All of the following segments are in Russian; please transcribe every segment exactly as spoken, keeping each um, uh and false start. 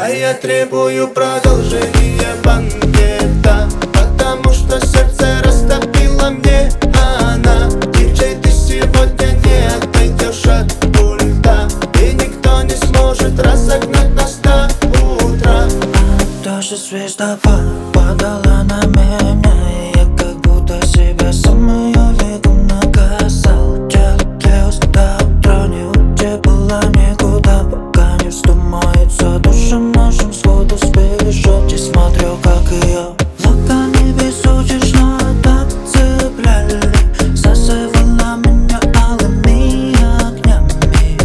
А я требую продолжения банкета, потому что сердце растопила мне она. Диджей, ты сегодня не отойдешь от пульта, и никто не сможет разогнать нас до утра. Даже звезда падала на меня, и я как будто себя сам ее веком наказал. Терпелось до утра, не уйти было никуда, пока не вздумается душам нашим сходу сбежать. И смотрю, как ее локоны безудержно отцепляли, зазывала меня алыми огнями,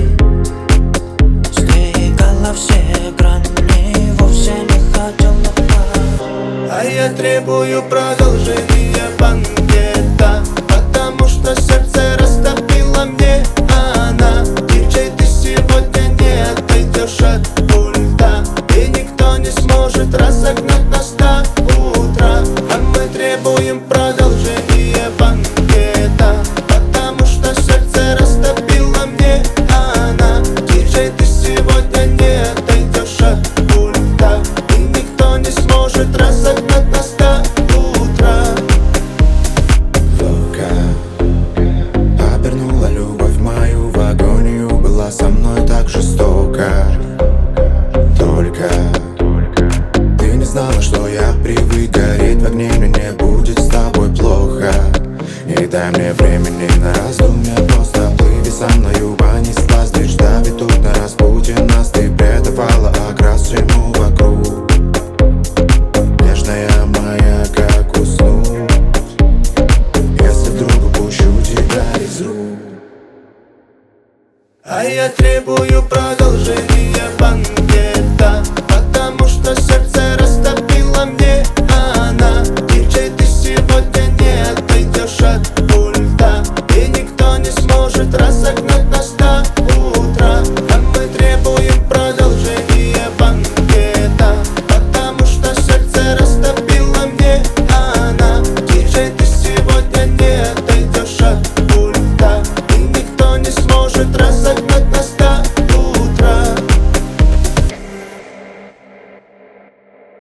сдвигала все грани, вовсе не хотела. А я требую продолжения банкета, потому что сердце растопила мне она. Диджей, ты сегодня не отойдешь от пульта, и никто не сможет разогнать нас до утра. А мы требуем продолжения банкета, потому что сердце растопила мне она. Диджей, ты сегодня не отойдешь от пульта, и никто не сможет разогнать нас до утра. Лока обернула любовь мою в агонию, была со мной так жестоко. Только ты не знала, что я привык гореть в огне, мне не будет с тобой плохо. И дай мне времени на раздумья, просто плыви со мною, понеслась мечта, ведь тут на распутье нас ты придавала окрас всему вокруг. Нежная моя, как уснуть, если вдруг упущу тебя из рук. А я требую продолжения банкета,